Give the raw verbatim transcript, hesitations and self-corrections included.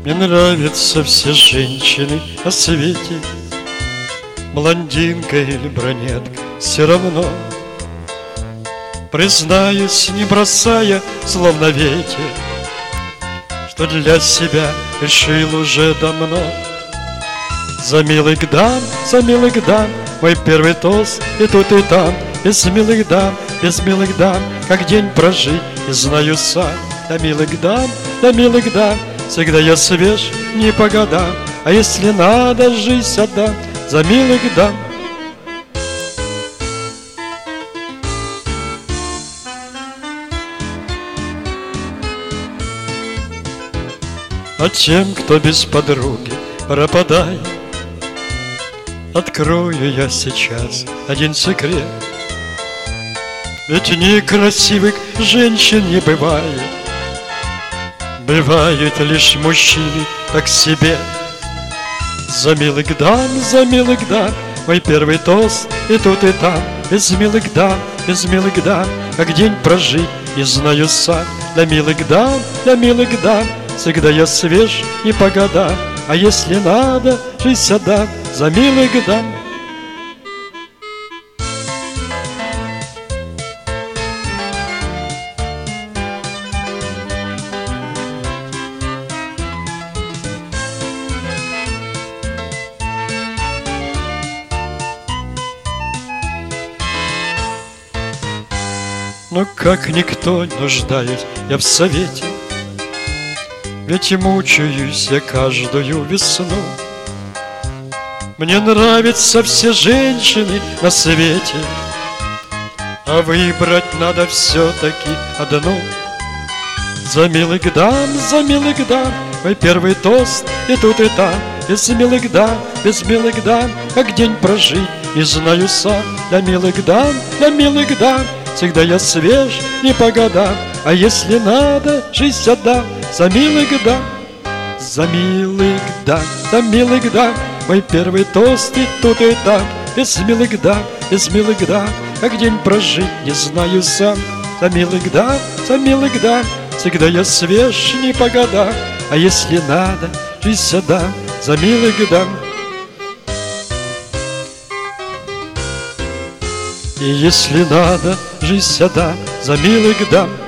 Мне нравятся все женщины на свете, блондинка или брюнетка, все равно. Признаюсь, не бросая, словно ветер, что для себя решил уже давно. За милых дам, за милых дам, мой первый тост и тут и там. Без милых дам, без милых дам, как день прожить, не знаю сам. Для милых дам, для милых дам, всегда я свеж, не по годам. А если надо, жизнь отдам за милых дам. А тем, кто без подруги пропадает, открою я сейчас один секрет. Ведь некрасивых женщин не бывает, бывают лишь мужчины так себе. За милых дам, за милых дам, мой первый тост и тут и там. Без милых дам, без милых дам, как день прожить, не знаю сам. Для милых дам, для милых дам, всегда я свеж, не по годам. А если надо, жизнь отдам за милых дам. Но как никто нуждаюсь я в совете, ведь мучаюсь я каждую весну. Мне нравятся все женщины на свете, а выбрать надо все-таки одну. За милых дам, за милых дам, мой первый тост и тут и там. Без милых дам, без милых дам, как день прожить, не знаю сам. Для милых дам, для милых дам, всегда я свеж, не по годам. А если надо, жизнь отдам за милых дам. За милых дам, за милых дам, мой первый тост и тут и там. Без милых дам, без милых дам, как день прожить, не знаю сам. За милых дам, за милых дам, всегда я свеж, не по годам. А если надо, жизнь отдам за милых дам. И если надо, жизнь отдам за милых дам.